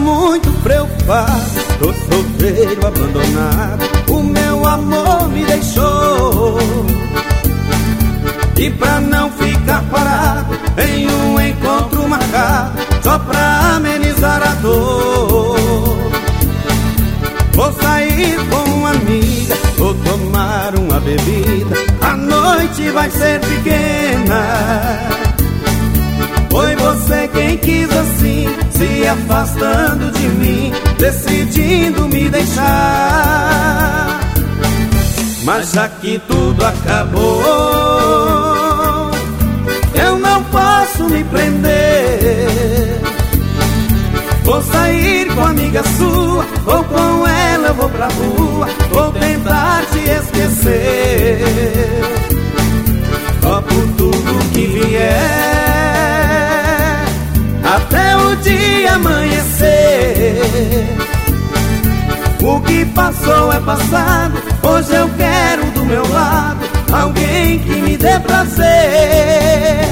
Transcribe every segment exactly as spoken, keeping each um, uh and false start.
muito preocupado, tô solteiro, abandonado, o meu amor me deixou. E pra não ficar parado, em um encontro marcado, só pra amenizar a dor, vou sair com uma amiga, vou tomar uma bebida, a noite vai ser pequena. Foi você quem quis assim, se afastando de mim, decidindo me deixar. Mas já que tudo acabou, eu não posso me prender. Vou sair com amiga sua, ou com ela eu vou pra rua, vou tentar te esquecer. Só por tudo que vier, até o dia amanhecer. O que passou é passado, hoje eu quero do meu lado alguém que me dê prazer.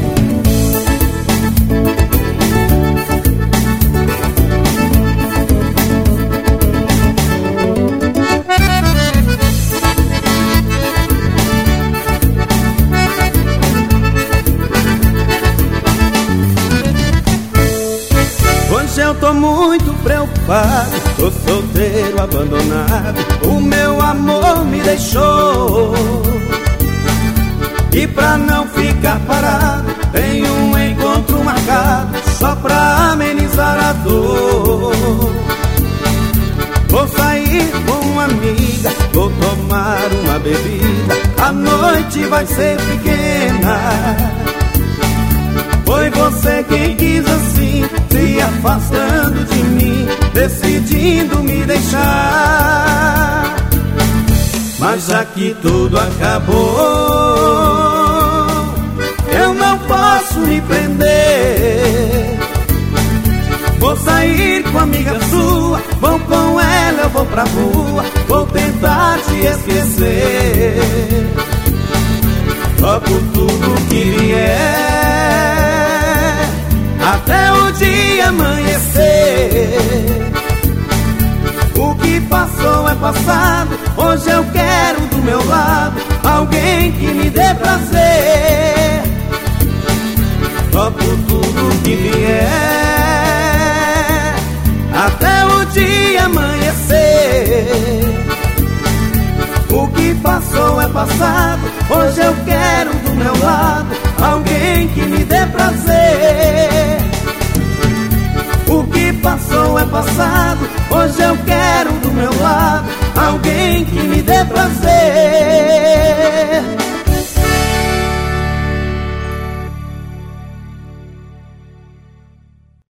Hoje eu tô muito preocupado, tô solteiro, abandonado, o meu amor me deixou. E pra não ficar parado, tem um encontro marcado, só pra amenizar a dor. Vou sair com uma amiga, vou tomar uma bebida, a noite vai ser pequena. Foi você quem quis assim, se afastando de mim, decidindo me deixar. Mas já que tudo acabou, eu não posso me prender. Vou sair com amiga sua, vou com ela, eu vou pra rua, vou tentar te esquecer. Só por tudo que vier, até o dia amanhecer. O que passou é passado, hoje eu quero do meu lado alguém que me dê prazer. Só por tudo que vier, até o dia amanhecer. O que passou é passado, hoje eu quero do meu lado alguém que me dê prazer. O que passou é passado, hoje eu quero do meu lado alguém que me dê prazer.